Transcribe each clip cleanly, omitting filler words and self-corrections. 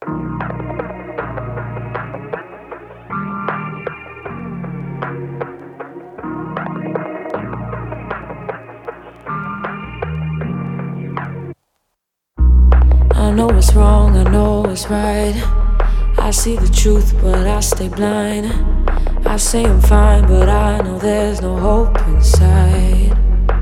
I know it's wrong, I know it's right. I see the truth, but I stay blind. I say I'm fine, but I know there's no hope inside.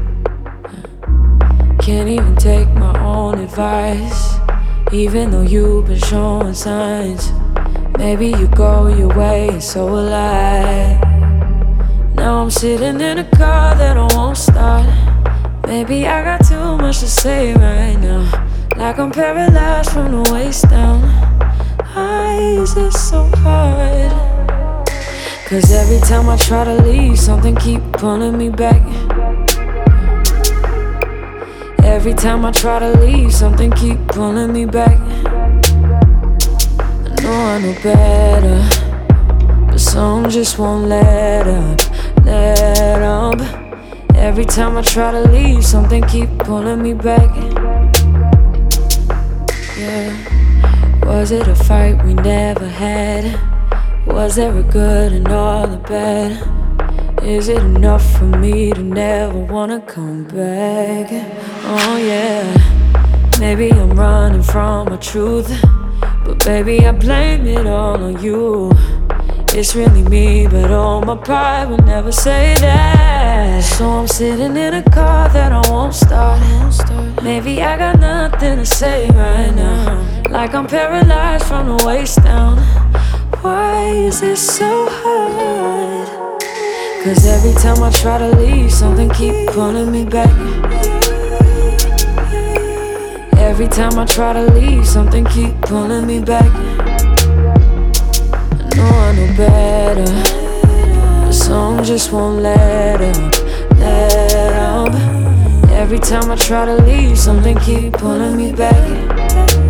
Can't even take my own advice, even though you've been showing signs. Maybe you go your way, and so will I. Now I'm sitting in a car that I won't start. Maybe I got too much to say right now, like I'm paralyzed from the waist down. Why is it so hard? Cause every time I try to leave, something keep pulling me back. Every time I try to leave, something keep pulling me back. I know better, but some just won't let up. Every time I try to leave, something keep pulling me back. Yeah. Was it a fight we never had? Was there a good and all the bad? Is it enough for me to never wanna come back? Oh yeah. Maybe I'm running from my truth, but baby I blame it all on you. It's really me, but all my pride would never say that. So I'm sitting in a car that I won't start. Maybe I got nothing to say right now, like I'm paralyzed from the waist down. Why is it so hard? Cause every time I try to leave, something keep pulling me back. Every time I try to leave, something keep pulling me back. I know better, but some just won't let up. Every time I try to leave, something keep pulling me back.